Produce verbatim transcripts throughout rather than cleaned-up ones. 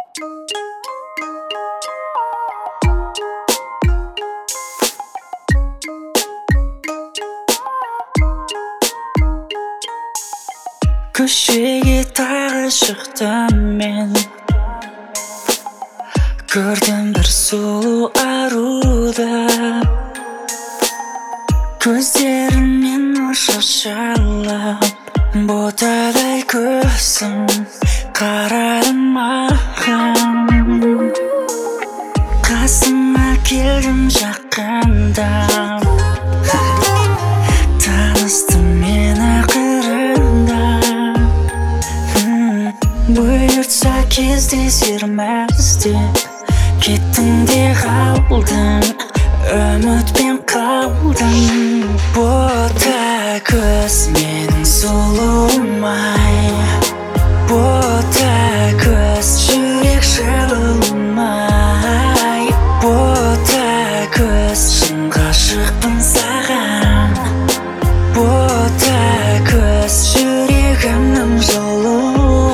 Көшеге тағы шықтым мен, көрдім бір сұлу аруды. Көздерімен нұр шашылып, ботадай көзім қарады маған. Қасыма келдім жақындап, таныстым мені қырында. Бұйыртса кездесерміз деп кеттің де қалдың, үмітпен қалдың. Бота көз менің сұлуым-ай, бота көз жүрек жылуым-ай, бота көз шын ғашықпын саған, бота көз жүрегімнің жылуы.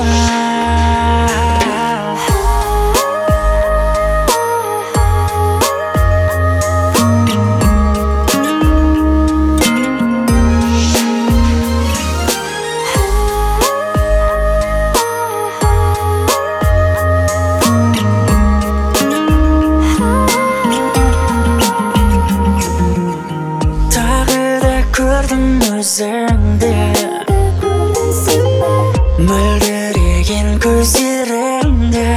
Көрдім өзіңді, мөлдіреген көздеріңді,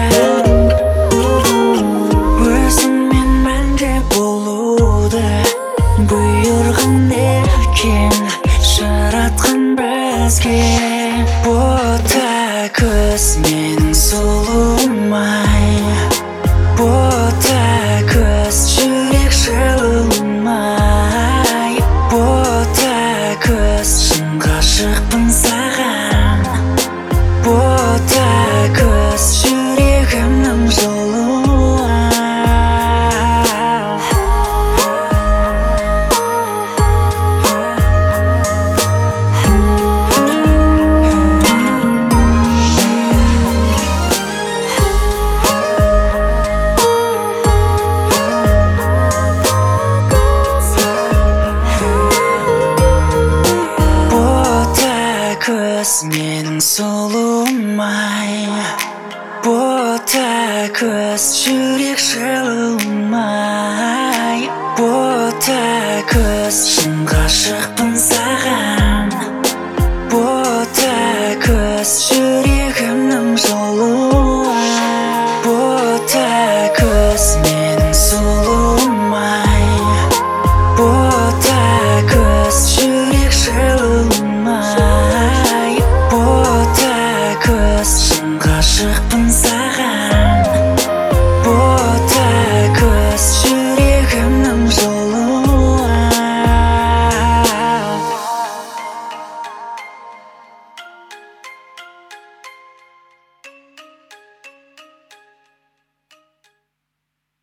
өзіңмен мәңгі болуды бұйырған екен жаратқан бізге. Бота көз менің сұлуым-ай, бота көз жүрек жылуым-ай, бота көз шын ғашықпын саған, бота көз жүрегімнің жылуы. Көз менің сұлуым-ай, бота көз жүрек жылуым-ай, бота көз шын ғашық